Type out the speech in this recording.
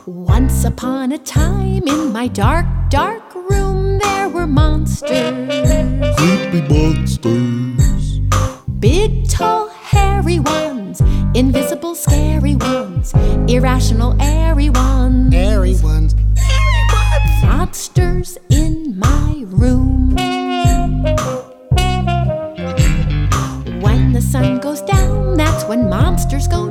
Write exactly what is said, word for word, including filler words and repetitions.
Once upon a time, in my dark, dark room, there were monsters. Creepy monsters. Big, tall, hairy ones. Invisible, scary ones. Irrational, airy ones. Airy ones. Airy ones. Monsters in my room. When the sun goes down, that's when monsters go